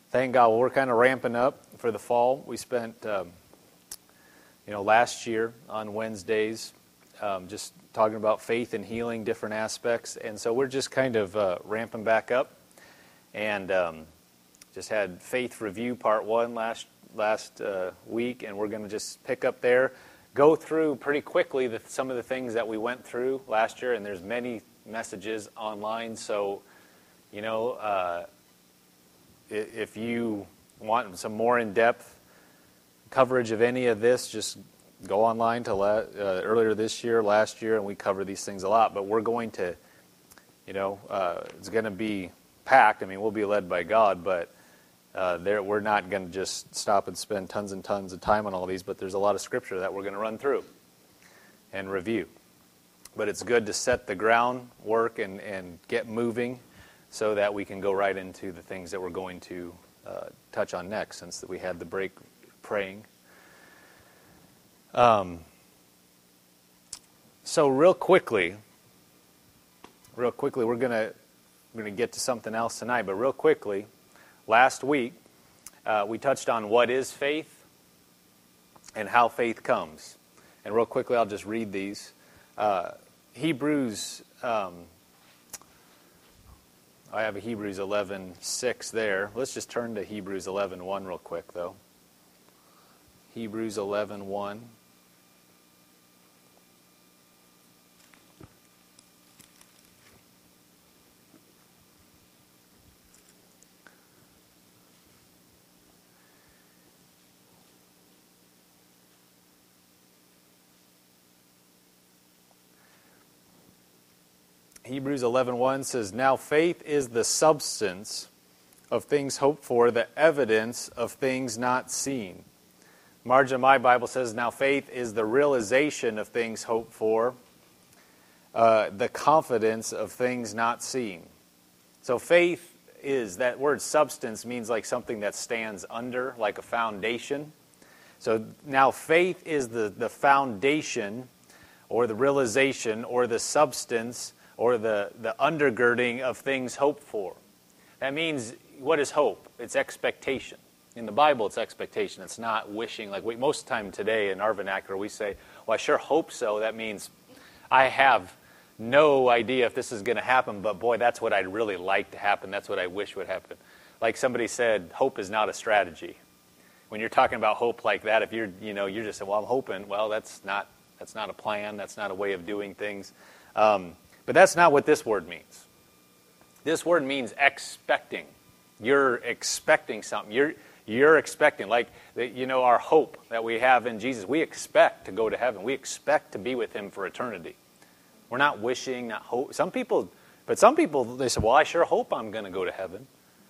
Thank God. Well, we're kind of ramping up for the fall. We spent, last year on Wednesdays just talking about faith and healing, different aspects. And so we're just kind of ramping back up. And just had Faith Review Part 1 last week, and we're going to just pick up there, go through pretty quickly some of the things that we went through last year, and there's many messages online. So, if you want some more in-depth coverage of any of this, just go online to earlier this year, last year, and we cover these things a lot. But we're going to, it's going to be packed. I mean, we'll be led by God, but we're not going to just stop and spend tons and tons of time on all these, but there's a lot of Scripture that we're going to run through and review. But it's good to set the groundwork and get moving so that we can go right into the things that we're going to touch on next, since we had the break praying. So real quickly, we're going to get to something else tonight, but real quickly, last week we touched on what is faith and how faith comes. And real quickly, I'll just read these. Hebrews, I have a Hebrews 11:6 there. Let's just turn to Hebrews 11:1 real quick, though. Hebrews 11:1. Hebrews 11:1 says, "Now faith is the substance of things hoped for, the evidence of things not seen." Margin of my Bible says, "Now faith is the realization of things hoped for, the confidence of things not seen." So faith is, that word substance means like something that stands under, like a foundation. So now faith is the foundation, or the realization, or the substance, or the undergirding of things hoped for. That means, what is hope? It's expectation. In the Bible, it's expectation. It's not wishing. Like most of the time today in our vernacular, we say, well, I sure hope so. That means I have no idea if this is going to happen, but boy, that's what I'd really like to happen. That's what I wish would happen. Like somebody said, hope is not a strategy. When you're talking about hope like that, if you're just saying, well, I'm hoping, well, that's not a plan. That's not a way of doing things. But that's not what this word means. This word means expecting. You're expecting something. You're expecting, like our hope that we have in Jesus. We expect to go to heaven. We expect to be with Him for eternity. We're not wishing, not hope. Some people, they say, well, I sure hope I'm going to go to heaven.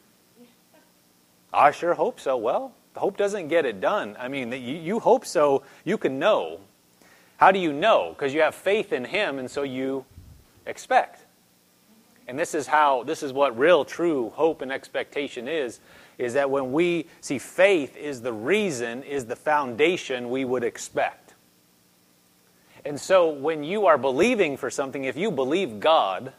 I sure hope so. Well, the hope doesn't get it done. I mean, you hope so, you can know. How do you know? Because you have faith in Him, and so you expect. And this is what real, true hope and expectation is that when we see faith is the reason, is the foundation we would expect. And so when you are believing for something, if you believe God,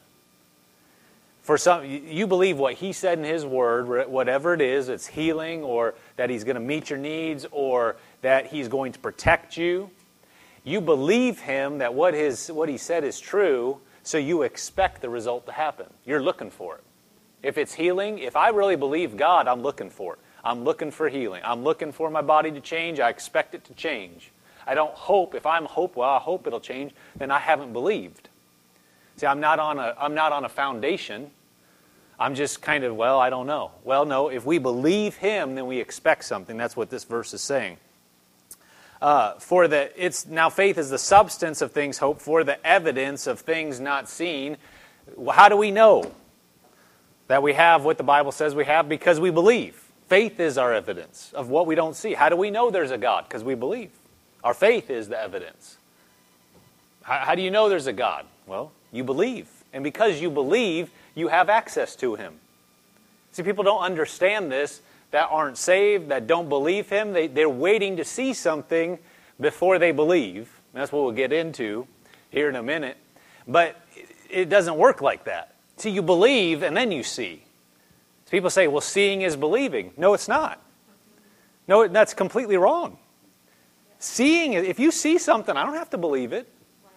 you believe what He said in His Word, whatever it is, it's healing, or that He's going to meet your needs, or that He's going to protect you. You believe Him that what He said is true, so you expect the result to happen. You're looking for it. If it's healing, if I really believe God, I'm looking for it. I'm looking for healing. I'm looking for my body to change. I expect it to change. I don't hope. If I hope it'll change, then I haven't believed. See, I'm not on a foundation. I'm just kind of, I don't know. Well, no, if we believe Him, then we expect something. That's what this verse is saying. Now faith is the substance of things hoped for, the evidence of things not seen. How do we know that we have what the Bible says we have? Because we believe. Faith is our evidence of what we don't see. How do we know there's a God? Because we believe. Our faith is the evidence. How do you know there's a God? Well, you believe. And because you believe, you have access to Him. See, people don't understand this, that aren't saved, that don't believe Him. They're waiting to see something before they believe. That's what we'll get into here in a minute. But it doesn't work like that. See, you believe and then you see. People say, well, seeing is believing. No, it's not. No, that's completely wrong. Seeing, if you see something, I don't have to believe it.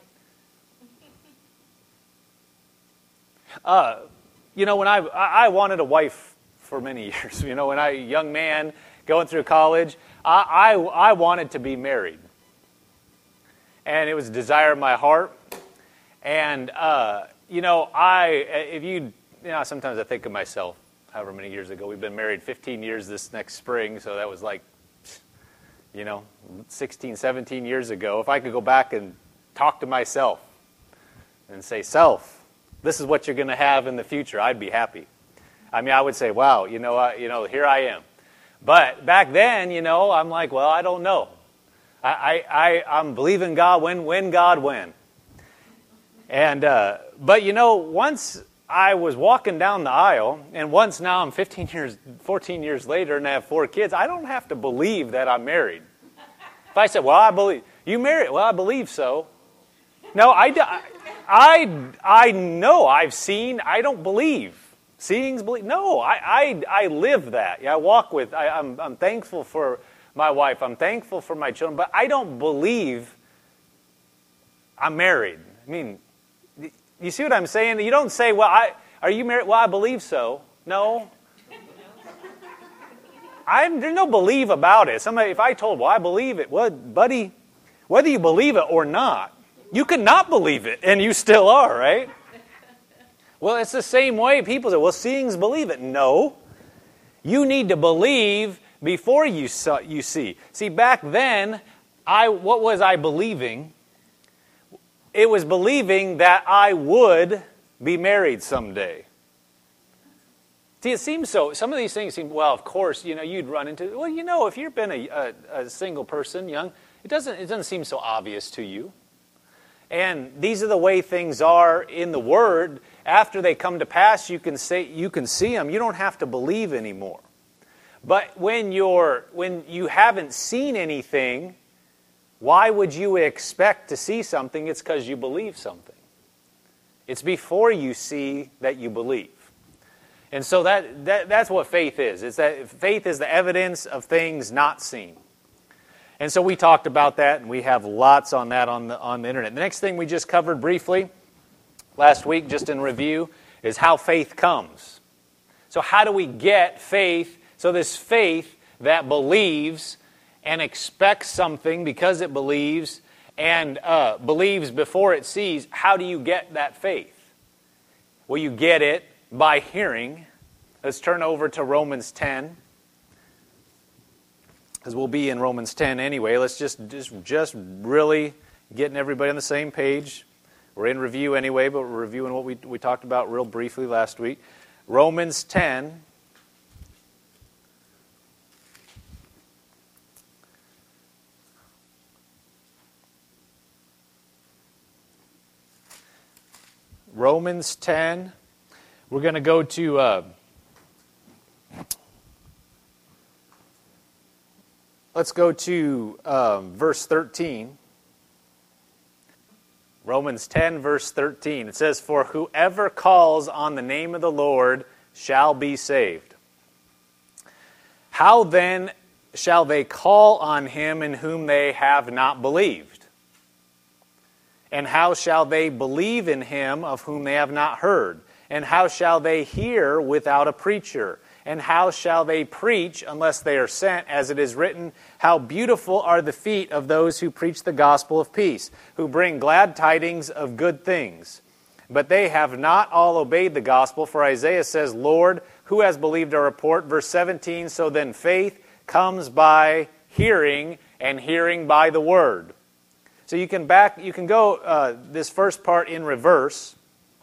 When I wanted a wife for many years. When I was a young man going through college, I wanted to be married. And it was a desire of my heart. And, sometimes I think of myself, however many years ago. We've been married 15 years this next spring, so that was 16, 17 years ago. If I could go back and talk to myself and say, self, this is what you're going to have in the future, I'd be happy. I would say, wow, here I am. But back then, I'm like, well, I don't know. I'm believing God when God when. And but once I was walking down the aisle, and once now I'm 14 years later, and I have 4 kids, I don't have to believe that I'm married. If I said, well, I believe you married, well, I believe so. No, I know I've seen. I don't believe. Seeing's believe. No, I live that. Yeah, I walk with. I'm thankful for my wife. I'm thankful for my children. But I don't believe I'm married. You see what I'm saying? You don't say, well, are you married? Well, I believe so. No. There's no believe about it. If I told, well, I believe it. Well, buddy, whether you believe it or not, you could not believe it, and you still are, right? Well, it's the same way. People say, well, seeing's believe it. No. You need to believe before you see. See, back then, what was I believing? It was believing that I would be married someday. See, it seems so. Some of these things seem, well, of course, you'd run into, well, if you've been a single person, young, it doesn't seem so obvious to you. And these are the way things are in the Word. After they come to pass, you can see them. You don't have to believe anymore. But when you haven't seen anything, why would you expect to see something? It's because you believe something. It's before you see that you believe. And so that's what faith is. It's that faith is the evidence of things not seen. And so we talked about that, and we have lots on that on the internet. The next thing we just covered briefly last week, just in review, is how faith comes. So how do we get faith? So this faith that believes and expects something because it believes and believes before it sees, how do you get that faith? Well, you get it by hearing. Let's turn over to Romans 10. Because we'll be in Romans 10 anyway. Let's just really getting everybody on the same page. We're in review anyway, but we're reviewing what we talked about real briefly last week. Romans 10. Romans 10. We're going to go to... Let's go to verse 13. Romans 10, verse 13. It says, "For whoever calls on the name of the Lord shall be saved. How then shall they call on him in whom they have not believed? And how shall they believe in him of whom they have not heard? And how shall they hear without a preacher? And how shall they preach unless they are sent? As it is written, how beautiful are the feet of those who preach the gospel of peace, who bring glad tidings of good things. But they have not all obeyed the gospel. For Isaiah says, Lord, who has believed our report?" Verse 17, "So then faith comes by hearing, and hearing by the word." So you can go this first part in reverse.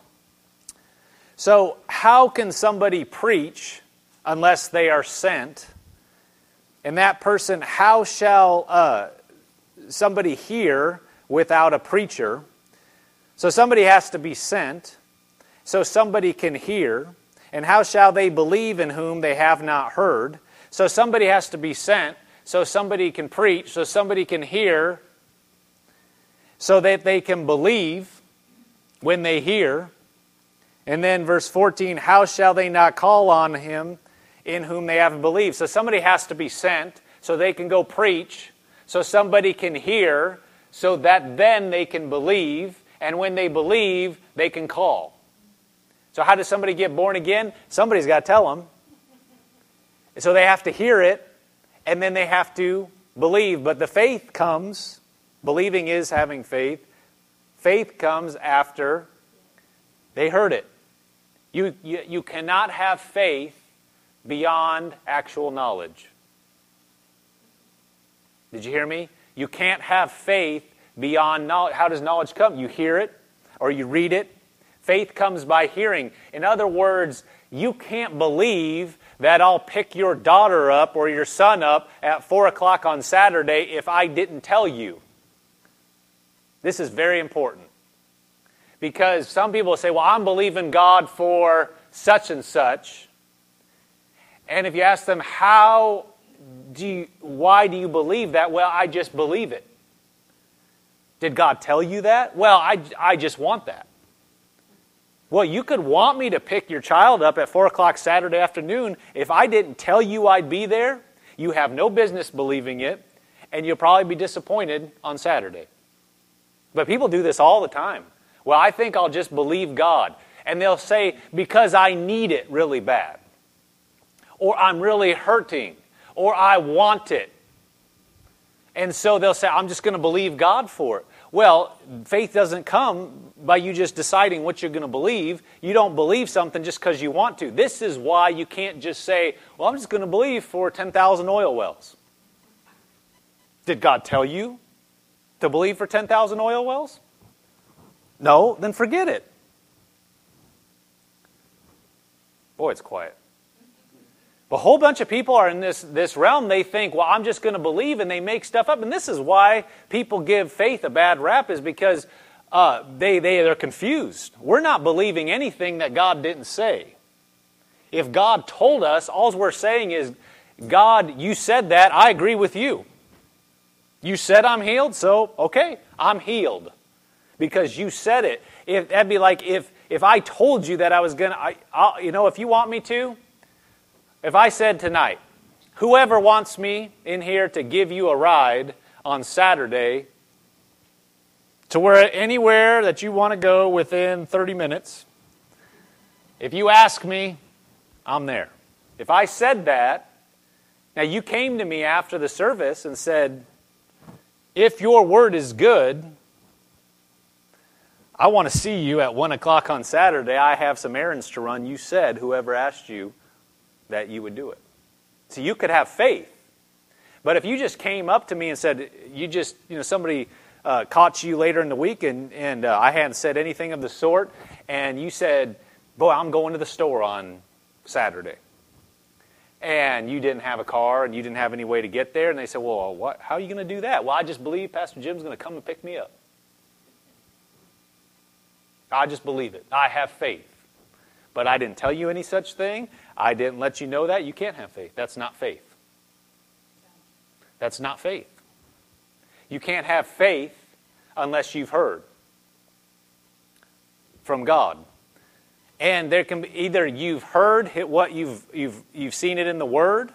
So how can somebody preach unless they are sent? And that person, how shall somebody hear without a preacher? So somebody has to be sent, so somebody can hear. And how shall they believe in whom they have not heard? So somebody has to be sent, so somebody can preach, so somebody can hear, so that they can believe when they hear. And then verse 14, "How shall they not call on him in whom they have believed. So somebody has to be sent so they can go preach, so somebody can hear, so that then they can believe, and when they believe, they can call. So how does somebody get born again? Somebody's got to tell them. So they have to hear it, and then they have to believe. But the faith comes, believing is having faith. Faith comes after they heard it. You cannot have faith beyond actual knowledge. Did you hear me? You can't have faith beyond knowledge. How does knowledge come? You hear it or you read it. Faith comes by hearing. In other words, you can't believe that I'll pick your daughter up or your son up at 4 o'clock on Saturday if I didn't tell you. This is very important. Because some people say, well, I'm believing God for such and such. And if you ask them, why do you believe that? Well, I just believe it. Did God tell you that? Well, I just want that. Well, you could want me to pick your child up at 4 o'clock Saturday afternoon. If I didn't tell you I'd be there, you have no business believing it, and you'll probably be disappointed on Saturday. But people do this all the time. Well, I think I'll just believe God. And they'll say, because I need it really bad. Or I'm really hurting. Or I want it. And so they'll say, I'm just going to believe God for it. Well, faith doesn't come by you just deciding what you're going to believe. You don't believe something just because you want to. This is why you can't just say, well, I'm just going to believe for 10,000 oil wells. Did God tell you to believe for 10,000 oil wells? No, then forget it. Boy, it's quiet. A whole bunch of people are in this realm. They think, well, I'm just going to believe, and they make stuff up. And this is why people give faith a bad rap, is because they're confused. We're not believing anything that God didn't say. If God told us, all we're saying is, God, you said that, I agree with you. You said I'm healed, so okay, I'm healed. Because you said it. That'd be like if I told you that I was going to, if you want me to, if I said tonight, whoever wants me in here to give you a ride on Saturday to anywhere that you want to go within 30 minutes, if you ask me, I'm there. If I said that, now you came to me after the service and said, if your word is good, I want to see you at 1 o'clock on Saturday. I have some errands to run. You said, whoever asked you, that you would do it. So you could have faith. But if you just came up to me and said, somebody caught you later in the week and I hadn't said anything of the sort, and you said, boy, I'm going to the store on Saturday. And you didn't have a car and you didn't have any way to get there, and they said, well, how are you going to do that? Well, I just believe Pastor Jim's going to come and pick me up. I just believe it. I have faith. But I didn't tell you any such thing. I didn't let you know that. You can't have faith. That's not faith. That's not faith. You can't have faith unless you've heard from God. And there can be either you've heard what you've seen it in the Word,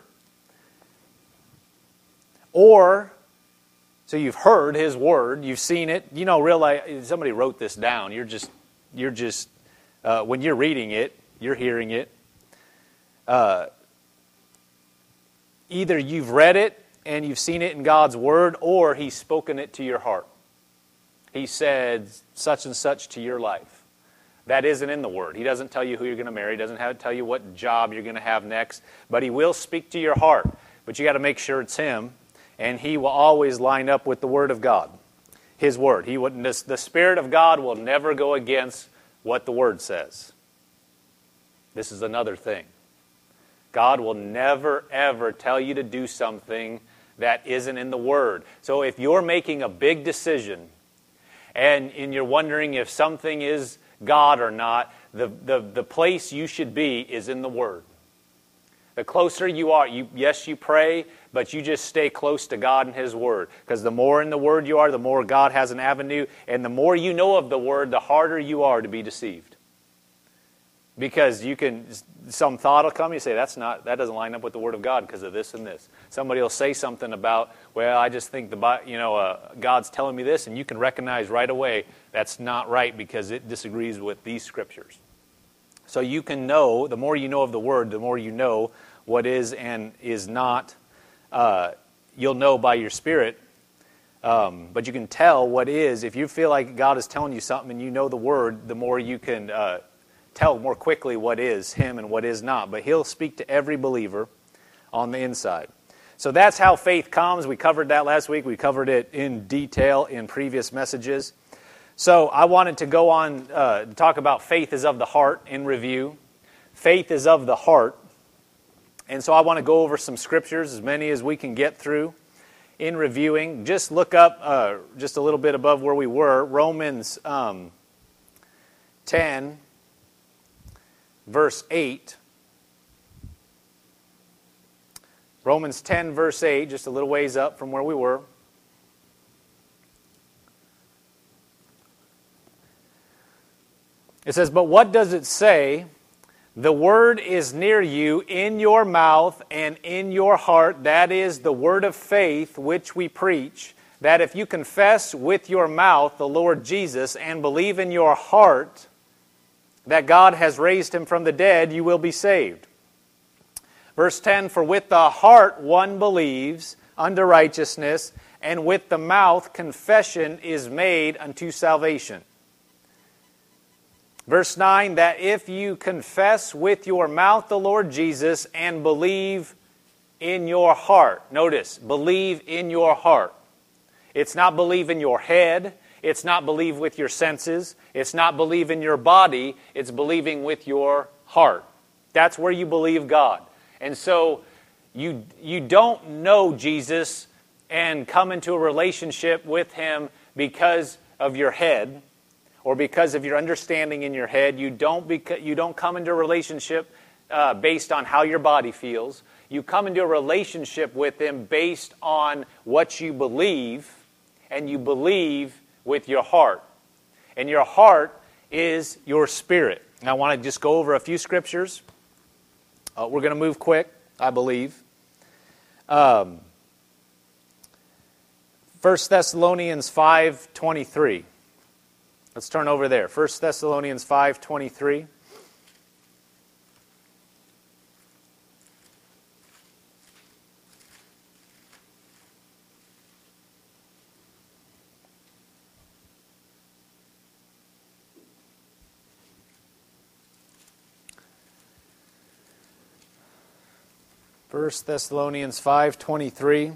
or so you've heard His Word, you've seen it. Realize somebody wrote this down. You're just when you're reading it, you're hearing it. Either you've read it and you've seen it in God's Word, or He's spoken it to your heart. He said such and such to your life. That isn't in the Word. He doesn't tell you who you're going to marry. He doesn't have to tell you what job you're going to have next. But He will speak to your heart. But you got to make sure it's Him. And He will always line up with the Word of God. His Word. The Spirit of God will never go against what the Word says. This is another thing. God will never, ever tell you to do something that isn't in the Word. So if you're making a big decision and you're wondering if something is God or not, the place you should be is in the Word. The closer you are, yes, you pray, but you just stay close to God and His Word. Because the more in the Word you are, the more God has an avenue. And the more you know of the Word, the harder you are to be deceived. Because some thought will come, you say, that doesn't line up with the Word of God because of this and this. Somebody will say something about, well, I just think God's telling me this, and you can recognize right away that's not right because it disagrees with these Scriptures. So you can know, the more you know of the Word, the more you know what is and is not. You'll know by your spirit, but you can tell what is. If you feel like God is telling you something and you know the Word, the more you can tell more quickly what is Him and what is not. But He'll speak to every believer on the inside. So that's how faith comes. We covered that last week. We covered it in detail in previous messages. So I wanted to go on to talk about faith is of the heart in review. Faith is of the heart. And so I want to go over some scriptures, as many as we can get through in reviewing. Just look up just a little bit above where we were, Romans 10, verse 8. Romans 10, verse 8, just a little ways up from where we were. It says, "But what does it say? The word is near you, in your mouth and in your heart. That is the word of faith which we preach, that if you confess with your mouth the Lord Jesus and believe in your heart that God has raised Him from the dead, you will be saved." Verse 10, "For with the heart one believes unto righteousness, and with the mouth confession is made unto salvation." Verse 9, "That if you confess with your mouth the Lord Jesus and believe in your heart." Notice, believe in your heart. It's not believe in your head. It's not believe with your senses. It's not believe in your body. It's believing with your heart. That's where you believe God. And so you don't know Jesus and come into a relationship with Him because of your head or because of your understanding in your head. You don't come into a relationship based on how your body feels. You come into a relationship with Him based on what you believe, and you believe with your heart. And your heart is your spirit. And I want to just go over a few scriptures. We're going to move quick, I believe. 1 Thessalonians 5:23. Let's turn over there. 1 Thessalonians 5:23. First Thessalonians 5:23.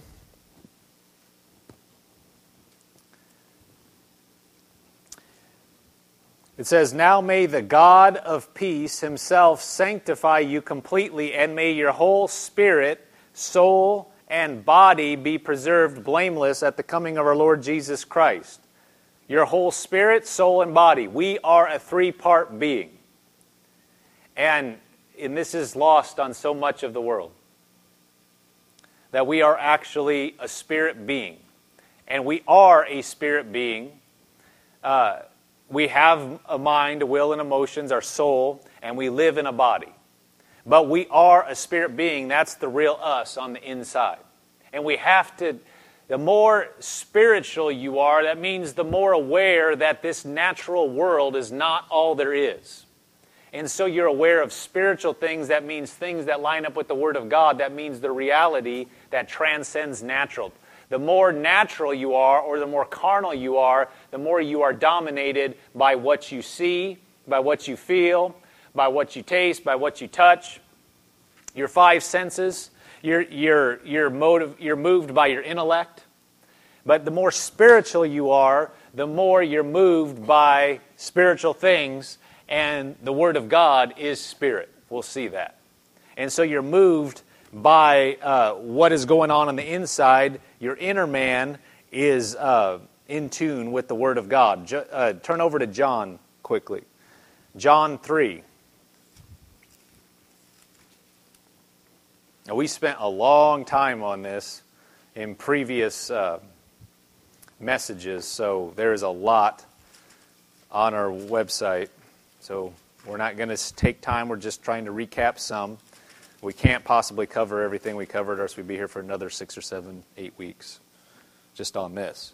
It says, "Now may the God of peace Himself sanctify you completely, and may your whole spirit, soul, and body be preserved blameless at the coming of our Lord Jesus Christ." Your whole spirit, soul, and body. We are a three-part being. And this is lost on so much of the world. That we are actually a spirit being. And we are a spirit being. We have a mind, a will, and emotions, our soul, and we live in a body. But we are a spirit being. That's the real us on the inside. And we have to, the more spiritual you are, that means the more aware that this natural world is not all there is. And so you're aware of spiritual things. That means things that line up with the Word of God. That means the reality that transcends natural. The more natural you are, or the more carnal you are, the more you are dominated by what you see, by what you feel, by what you taste, by what you touch. Your five senses. You're moved by your intellect. But the more spiritual you are, the more you're moved by spiritual things. And the Word of God is spirit. We'll see that. And so you're moved by what is going on the inside. Your inner man is in tune with the Word of God. Turn over to John quickly. John 3. Now, we spent a long time on this in previous messages, so there is a lot on our website. So We're not going to take time. We're just trying to recap some. We can't possibly cover everything we covered, or else we'd be here for another 6 or 7, 8 weeks just on this.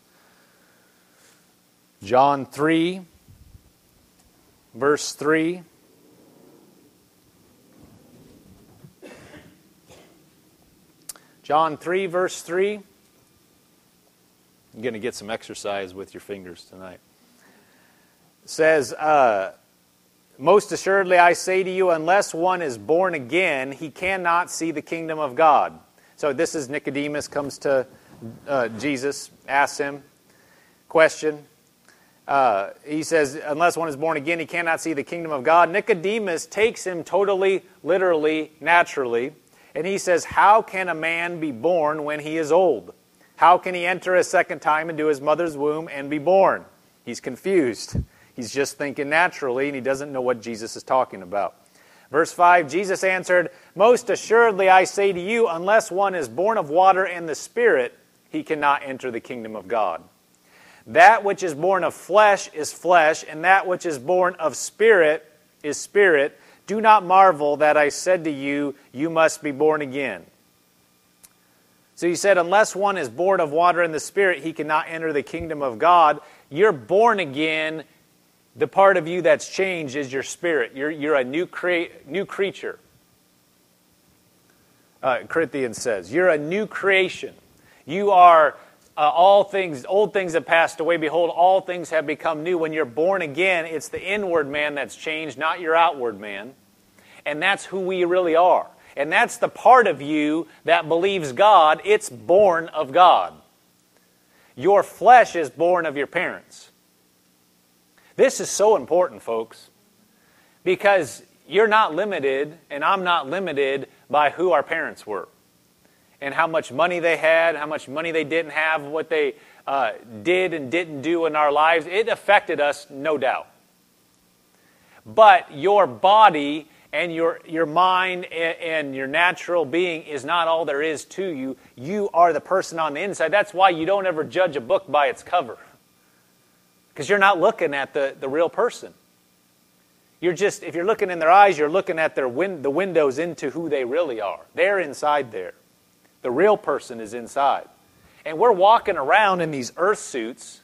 John 3, verse 3. John 3, verse 3. You're going to get some exercise with your fingers tonight. It says, most assuredly I say to you, unless one is born again, he cannot see the kingdom of God. So this is Nicodemus comes to Jesus, asks him question. He says, unless one is born again, he cannot see the kingdom of God. Nicodemus takes him totally, literally, naturally. And he says, how can a man be born when he is old? How can he enter a second time into his mother's womb and be born? He's confused. He's just thinking naturally, and he doesn't know what Jesus is talking about. Verse 5, Jesus answered, most assuredly I say to you, unless one is born of water and the Spirit, he cannot enter the kingdom of God. That which is born of flesh is flesh, and that which is born of spirit is spirit. Do not marvel that I said to you, you must be born again. So he said, unless one is born of water and the Spirit, he cannot enter the kingdom of God. You're born again. The part of you that's changed is your spirit. You're a new creature. Corinthians says, you're a new creation. You are all things, old things have passed away. Behold, all things have become new. When you're born again, it's the inward man that's changed, not your outward man. And that's who we really are. And that's the part of you that believes God. It's born of God. Your flesh is born of your parents. This is so important, folks, because you're not limited, and I'm not limited by who our parents were and how much money they had, how much money they didn't have, what they did and didn't do in our lives. It affected us, no doubt. But your body and your mind and your natural being is not all there is to you. You are the person on the inside. That's why you don't ever judge a book by its cover. Because you're not looking at the real person. You're just, if you're looking in their eyes, you're looking at the windows into who they really are. They're inside there. The real person is inside. And we're walking around in these earth suits.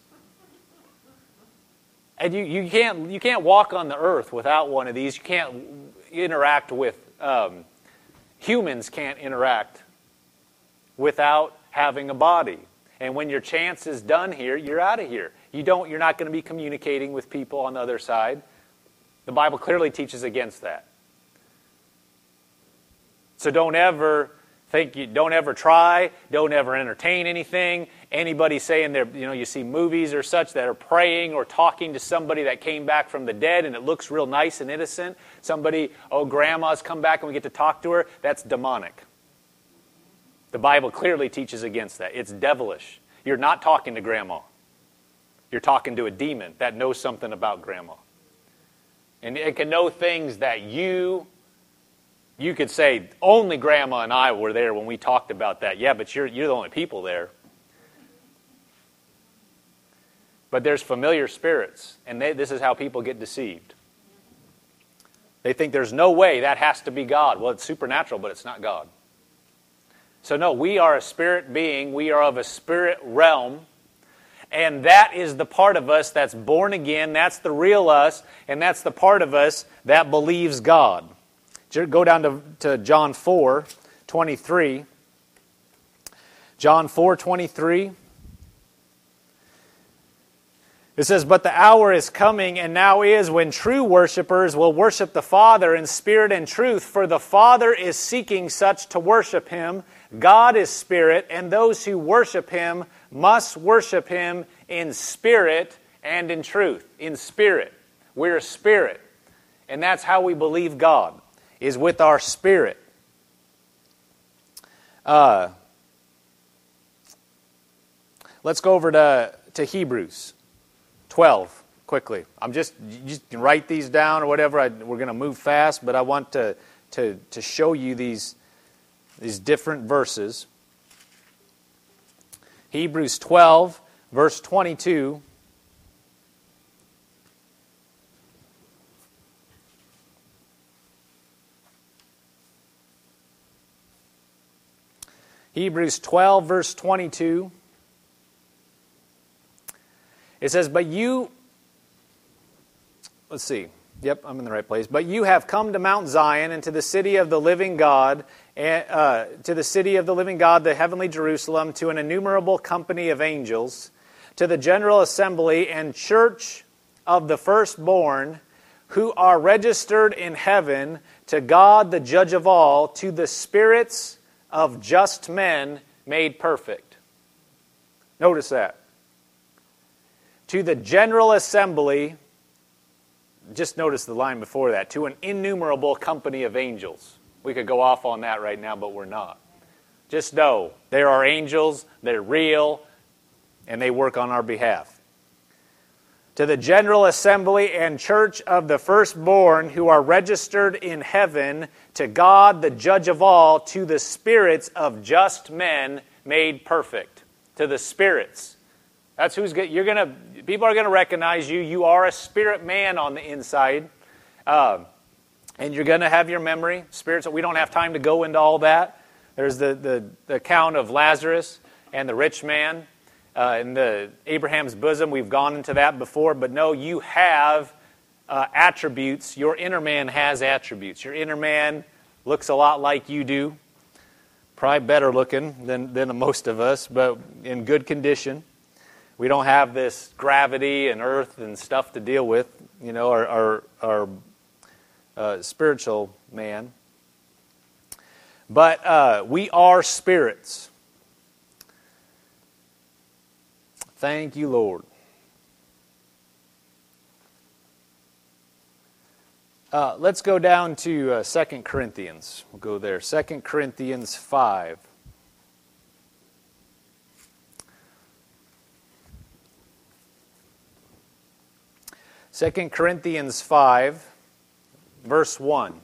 And you can't walk on the earth without one of these. You can't interact with, humans can't interact without having a body. And when your chance is done here, you're out of here. You're not going to be communicating with people on the other side. The Bible clearly teaches against that. So don't ever try, don't ever entertain anything. Anybody saying you see movies or such that are praying or talking to somebody that came back from the dead and it looks real nice and innocent. Somebody, grandma's come back and we get to talk to her. That's demonic. The Bible clearly teaches against that. It's devilish. You're not talking to grandma. You're talking to a demon that knows something about grandma. And it can know things that you could say, only grandma and I were there when we talked about that. Yeah, but you're the only people there. But there's familiar spirits, and this is how people get deceived. They think there's no way that has to be God. Well, it's supernatural, but it's not God. So no, we are a spirit being. We are of a spirit realm. And that is the part of us that's born again. That's the real us. And that's the part of us that believes God. Go down to John 4:23. John 4:23. It says, but the hour is coming, and now is, when true worshipers will worship the Father in spirit and truth, for the Father is seeking such to worship Him. God is spirit, and those who worship Him must worship Him in spirit and in truth. In spirit. We're a spirit. And that's how we believe God, is with our spirit. Let's go over to Hebrews 12 quickly. You can write these down or whatever. We're going to move fast, but I want to show you these different verses. Hebrews 12, verse 22. Hebrews 12, verse 22. It says, but you, let's see. Yep, I'm in the right place. But you have come to Mount Zion and to the city of the living God, the heavenly Jerusalem, to an innumerable company of angels, to the general assembly and church of the firstborn who are registered in heaven, to God the judge of all, to the spirits of just men made perfect. Notice that. To the general assembly, just notice the line before that, to an innumerable company of angels. We could go off on that right now, but we're not. Just know, there are angels, they're real, and they work on our behalf. To the general assembly and church of the firstborn who are registered in heaven, to God the judge of all, to the spirits of just men made perfect. To the spirits. That's who's good. People are going to recognize you. You are a spirit man on the inside. And you're going to have your memory. Spirits, we don't have time to go into all that. There's the account of Lazarus and the rich man in the Abraham's bosom. We've gone into that before. But no, you have attributes. Your inner man has attributes. Your inner man looks a lot like you do. Probably better looking than most of us, but in good condition. We don't have this gravity and earth and stuff to deal with, our spiritual man. But we are spirits. Thank you, Lord. Let's go down to 2 Corinthians. We'll go there. 2 Corinthians 5. 2 Corinthians 5, verse 1.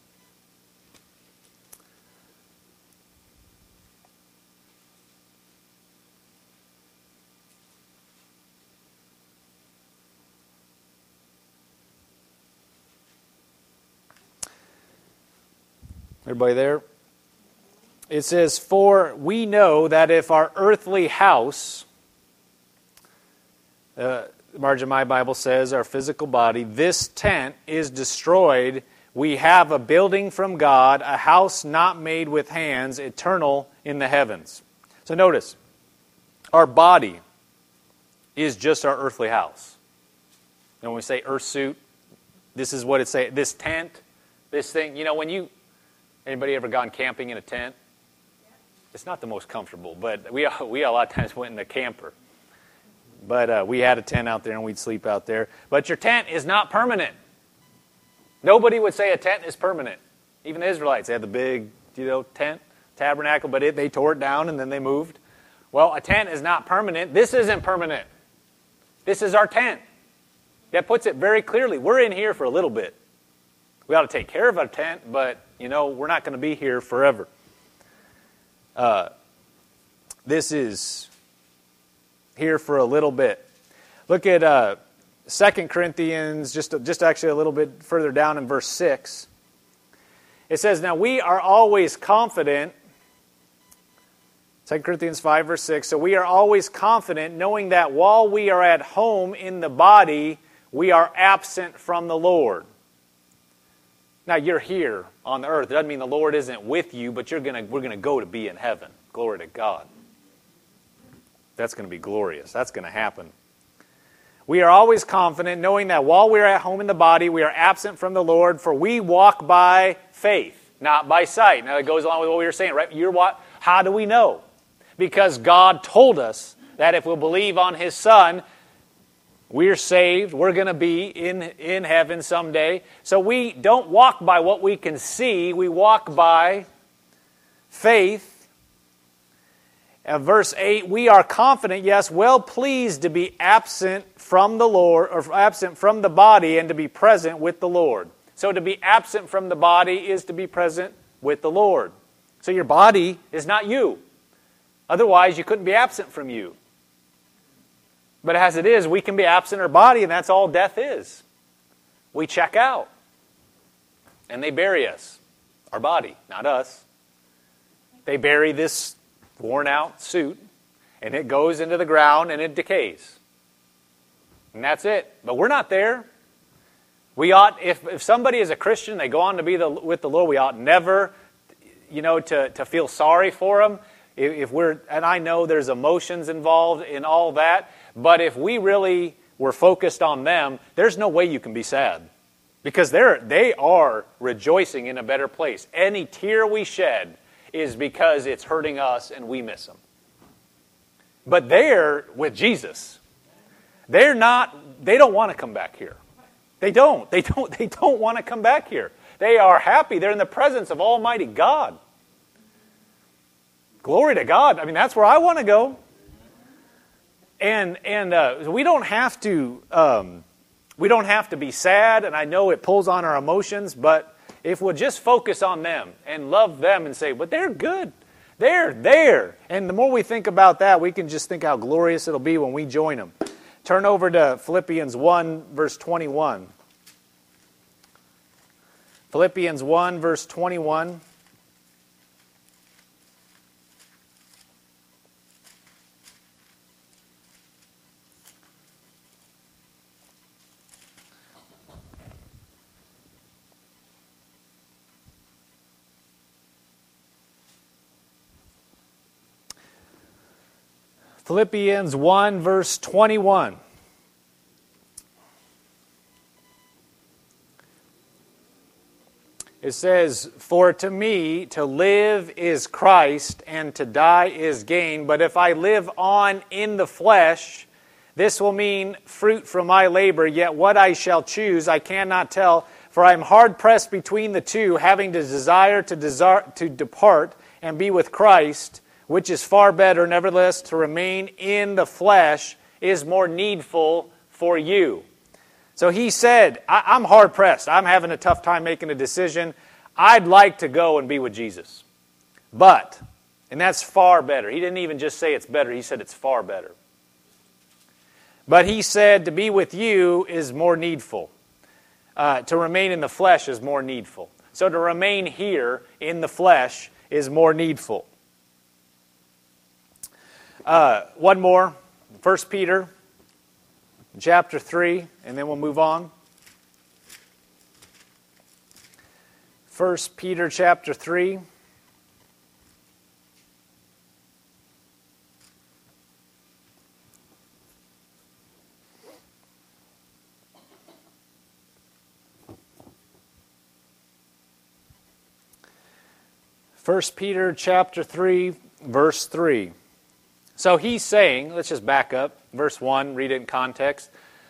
Everybody there? It says, for we know that if our earthly house, the margin of my Bible says, our physical body, this tent is destroyed, we have a building from God, a house not made with hands, eternal in the heavens. So notice, our body is just our earthly house. And when we say earth suit, this is what it says. This tent, this thing, anybody ever gone camping in a tent? It's not the most comfortable, but we a lot of times went in a camper. But we had a tent out there and we'd sleep out there. But your tent is not permanent. Nobody would say a tent is permanent. Even the Israelites, they had the big, tent, tabernacle, but they tore it down and then they moved. Well, a tent is not permanent. This isn't permanent. This is our tent. That puts it very clearly. We're in here for a little bit. We ought to take care of our tent, but, we're not going to be here forever. This is here for a little bit. Look at 2 Corinthians, just actually a little bit further down in verse 6. It says, now we are always confident, 2 Corinthians 5, verse 6, so we are always confident knowing that while we are at home in the body, we are absent from the Lord. Now you're here on the earth. It doesn't mean the Lord isn't with you, but we're going to go to be in heaven. Glory to God. That's going to be glorious. That's going to happen. We are always confident, knowing that while we are at home in the body, we are absent from the Lord, for we walk by faith, not by sight. Now, it goes along with what we were saying, right? How do we know? Because God told us that if we'll believe on His Son, we're saved. We're going to be in heaven someday. So we don't walk by what we can see. We walk by faith. Verse 8, we are confident, yes, well pleased to be absent from the Lord, or absent from the body and to be present with the Lord. So to be absent from the body is to be present with the Lord. So your body is not you. Otherwise, you couldn't be absent from you. But as it is, we can be absent our body, and that's all death is. We check out. And they bury us. Our body, not us. They bury this worn out suit, and it goes into the ground and it decays. And that's it. But we're not there. We ought, if somebody is a Christian, they go on to be with the Lord, we ought never, to feel sorry for them. And I know there's emotions involved in all that, but if we really were focused on them, there's no way you can be sad. Because they are rejoicing in a better place. Any tear we shed is because it's hurting us and we miss them. But they're with Jesus. They don't want to come back here. They don't want to come back here. They are happy. They're in the presence of Almighty God. Glory to God. I mean, that's where I want to go. And we don't have to be sad, and I know it pulls on our emotions, but if we'll just focus on them and love them and say, but they're good. They're there. And the more we think about that, we can just think how glorious it'll be when we join them. Turn over to Philippians 1, verse 21. Philippians 1, verse 21. Philippians 1, verse 21. It says, "For to me to live is Christ, and to die is gain. But if I live on in the flesh, this will mean fruit from my labor. Yet what I shall choose I cannot tell, for I am hard pressed between the two, having the desire to depart and be with Christ, which is far better. Nevertheless, to remain in the flesh is more needful for you." So he said, I'm hard pressed. I'm having a tough time making a decision. I'd like to go and be with Jesus. But, and that's far better. He didn't even just say it's better. He said it's far better. But he said to be with you is more needful. To remain in the flesh is more needful. So to remain here in the flesh is more needful. One more. 1 Peter chapter 3, and then we'll move on. 1 Peter chapter 3. First Peter chapter 3, verse 3. So he's saying, let's just back up, verse 1, read it in context.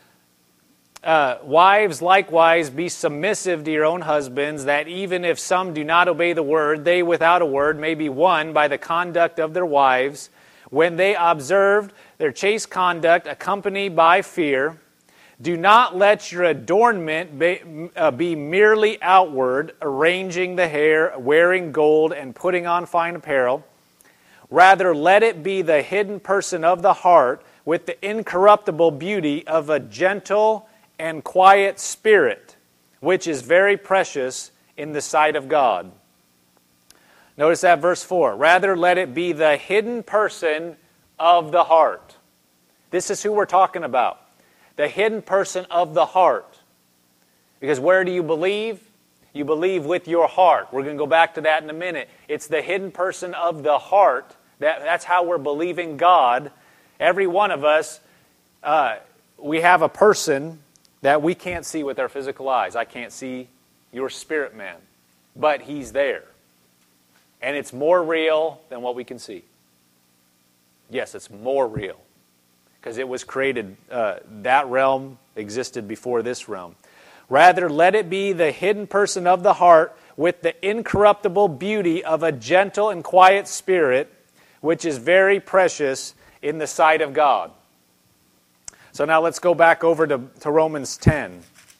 Wives, likewise, be submissive to your own husbands, that even if some do not obey the word, they without a word may be won by the conduct of their wives, when they observed their chaste conduct accompanied by fear. Do not let your adornment be merely outward, arranging the hair, wearing gold, and putting on fine apparel. Rather, let it be the hidden person of the heart with the incorruptible beauty of a gentle and quiet spirit, which is very precious in the sight of God. Notice that verse 4. Rather, let it be the hidden person of the heart. This is who we're talking about. The hidden person of the heart. Because where do you believe? You believe with your heart. We're going to go back to that in a minute. It's the hidden person of the heart. That's how we're believing God. Every one of us, we have a person that we can't see with our physical eyes. I can't see your spirit man. But he's there. And it's more real than what we can see. Yes, it's more real. Because it was created, that realm existed before this realm. Rather, let it be the hidden person of the heart with the incorruptible beauty of a gentle and quiet spirit, which is very precious in the sight of God. So now let's go back over to Romans 10.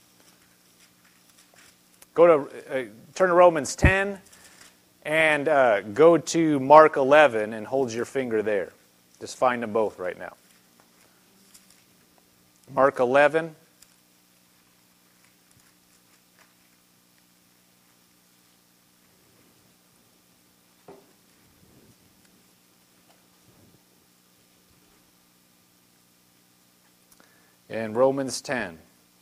Turn to Romans 10 and go to Mark 11 and hold your finger there. Just find them both right now. Mark 11. in Romans 10.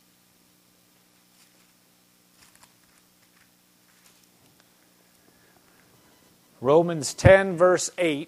Romans 10, verse 8.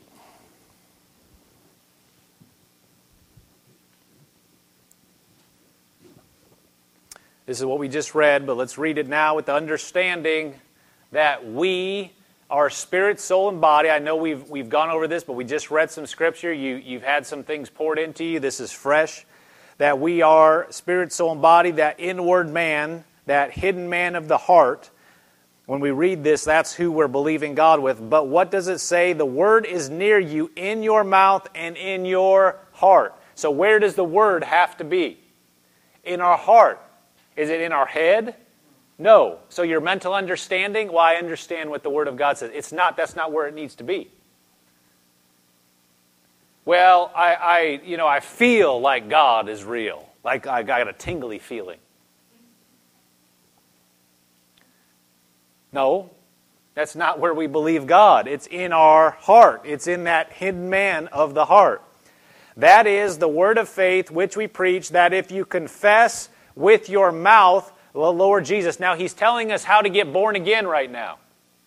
This is what we just read, but let's read it now with the understanding that we are spirit, soul, and body. I know we've gone over this, but we just read some scripture. You've had some things poured into you. This is fresh. That we are spirit, soul, and body, that inward man, that hidden man of the heart. When we read this, that's who we're believing God with. But what does it say? The word is near you, in your mouth and in your heart. So where does the word have to be? In our heart. Is it in our head? No. So your mental understanding, well, I understand what the Word of God says. It's not. That's not where it needs to be. Well, I feel like God is real. Like I got a tingly feeling. No, that's not where we believe God. It's in our heart. It's in that hidden man of the heart. That is the word of faith which we preach, that if you confess with your mouth the Lord Jesus. Now, he's telling us how to get born again right now.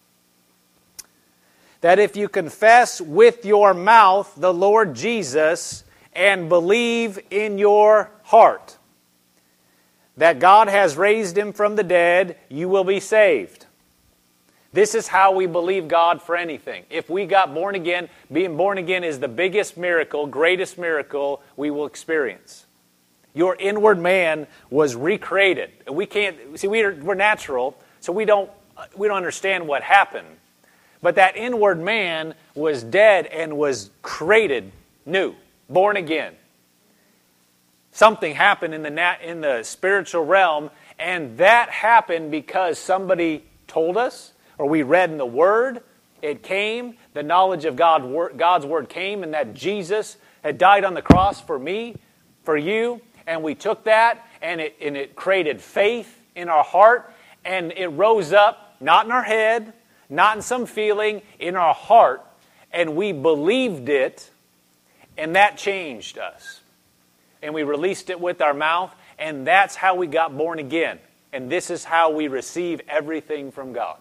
That if you confess with your mouth the Lord Jesus and believe in your heart that God has raised him from the dead, you will be saved. This is how we believe God for anything. If we got born again, being born again is the biggest miracle, greatest miracle we will experience. Your inward man was recreated. We can't see. We're natural, so we don't understand what happened. But that inward man was dead and was created new, born again. Something happened in the spiritual realm, and that happened because somebody told us, or we read in the Word. It came. The knowledge of God's Word came, and that Jesus had died on the cross for me, for you. And we took that, and it created faith in our heart, and it rose up, not in our head, not in some feeling, in our heart, and we believed it, and that changed us. And we released it with our mouth, and that's how we got born again. And this is how we receive everything from God.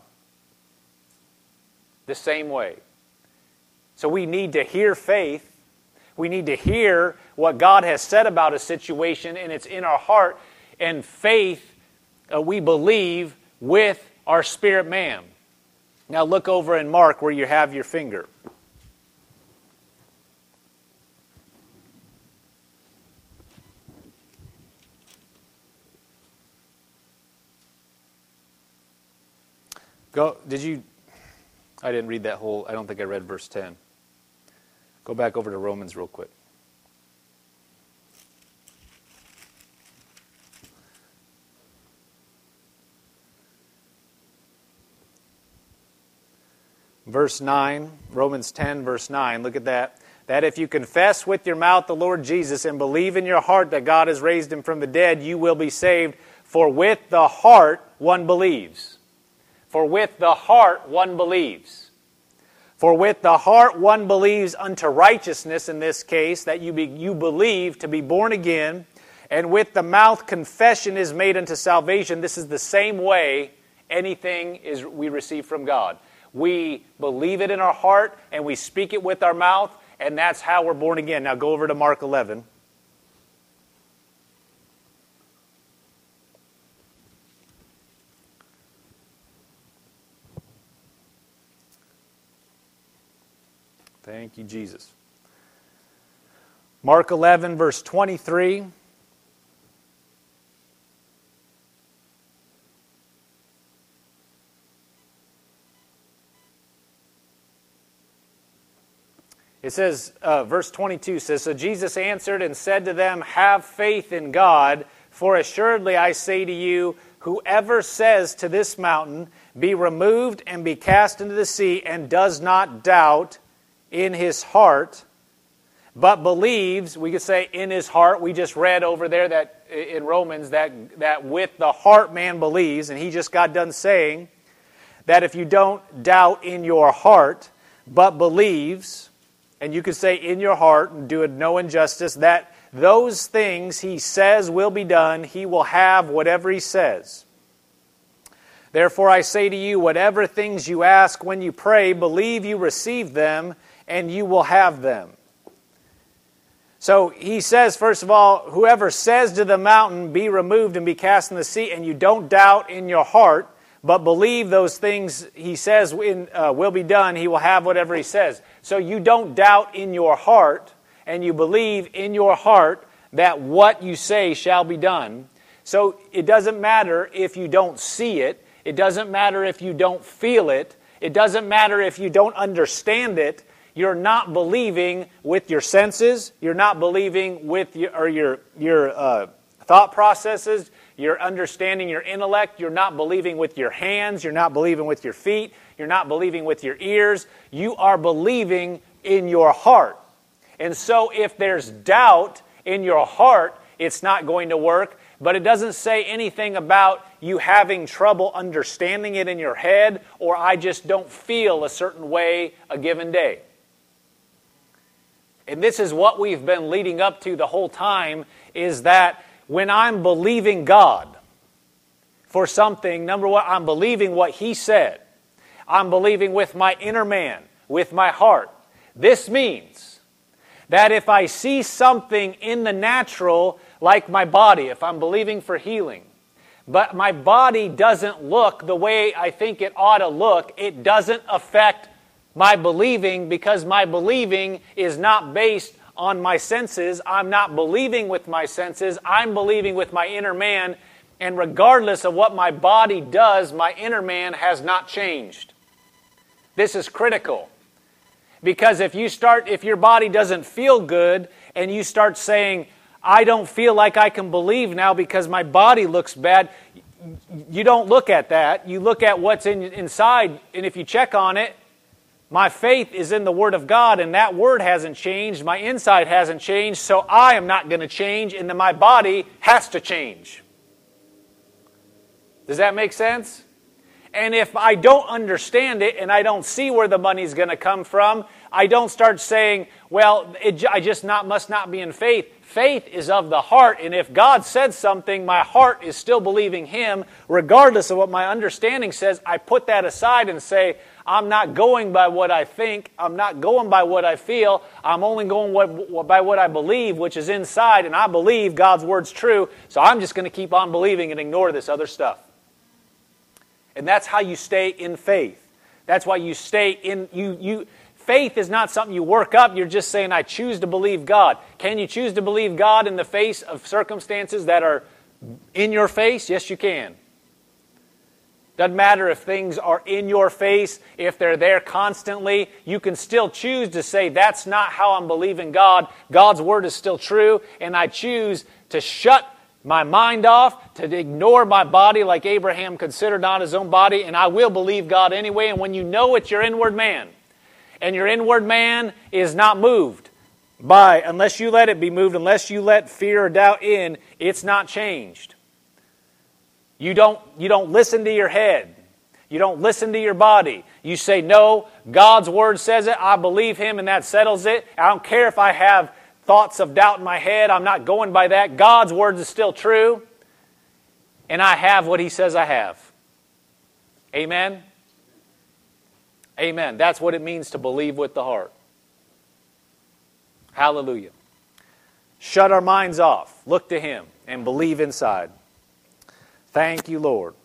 The same way. So we need to hear faith. We need to hear what God has said about a situation, and it's in our heart. And faith, we believe with our spirit man. Now look over in Mark where you have your finger. I didn't read that whole, I don't think I read verse 10. Go back over to Romans real quick. Verse 9, Romans 10, verse 9, look at that. That if you confess with your mouth the Lord Jesus and believe in your heart that God has raised him from the dead, you will be saved. For with the heart one believes. For with the heart one believes. For with the heart one believes unto righteousness, in this case, that you believe to be born again, and with the mouth confession is made unto salvation. This is the same way anything is we receive from God. We believe it in our heart, and we speak it with our mouth, and that's how we're born again. Now go over to Mark 11. Thank you, Jesus. Mark 11, verse 23. It says, verse 22 says, So Jesus answered and said to them, Have faith in God, for assuredly I say to you, whoever says to this mountain, Be removed and be cast into the sea, and does not doubt in his heart, but believes, we could say in his heart, we just read over there that in Romans that with the heart man believes, and he just got done saying that if you don't doubt in your heart, but believes, and you could say in your heart and do it no injustice, that those things he says will be done, he will have whatever he says. Therefore I say to you, whatever things you ask when you pray, believe you receive them, and you will have them. So he says, first of all, whoever says to the mountain, be removed and be cast in the sea, and you don't doubt in your heart, but believe those things he says will be done, he will have whatever he says. So you don't doubt in your heart, and you believe in your heart that what you say shall be done. So it doesn't matter if you don't see it. It doesn't matter if you don't feel it. It doesn't matter if you don't understand it. You're not believing with your senses. You're not believing with your thought processes. You're understanding your intellect. You're not believing with your hands. You're not believing with your feet. You're not believing with your ears. You are believing in your heart. And so if there's doubt in your heart, it's not going to work. But it doesn't say anything about you having trouble understanding it in your head, or I just don't feel a certain way a given day. And this is what we've been leading up to the whole time, is that when I'm believing God for something, number one, I'm believing what He said. I'm believing with my inner man, with my heart. This means that if I see something in the natural, like my body, if I'm believing for healing, but my body doesn't look the way I think it ought to look, it doesn't affect my believing, because my believing is not based on my senses. I'm not believing with my senses. I'm believing with my inner man. And regardless of what my body does, my inner man has not changed. This is critical. Because if your body doesn't feel good and you start saying, I don't feel like I can believe now because my body looks bad, you don't look at that. You look at what's inside, and if you check on it, my faith is in the Word of God, and that Word hasn't changed. My inside hasn't changed, so I am not going to change, and then my body has to change. Does that make sense? And if I don't understand it, and I don't see where the money's going to come from, I don't start saying, well, I just must not be in faith. Faith is of the heart, and if God said something, my heart is still believing Him, regardless of what my understanding says. I put that aside and say, I'm not going by what I think. I'm not going by what I feel. I'm only going by what I believe, which is inside, and I believe God's Word's true, so I'm just going to keep on believing and ignore this other stuff. And that's how you stay in faith. That's why you stay in... Faith is not something you work up. You're just saying, I choose to believe God. Can you choose to believe God in the face of circumstances that are in your face? Yes, you can. Doesn't matter if things are in your face, if they're there constantly. You can still choose to say, that's not how I'm believing God. God's Word is still true, and I choose to shut my mind off, to ignore my body like Abraham considered not his own body, and I will believe God anyway. And when you know it's your inward man, and your inward man is not moved unless you let it be moved, unless you let fear or doubt in, it's not changed. You don't listen to your head. You don't listen to your body. You say, no, God's Word says it, I believe Him, and that settles it. I don't care if I have thoughts of doubt in my head, I'm not going by that. God's Word is still true, and I have what He says I have. Amen? Amen. That's what it means to believe with the heart. Hallelujah. Shut our minds off. Look to Him and believe inside. Thank you, Lord.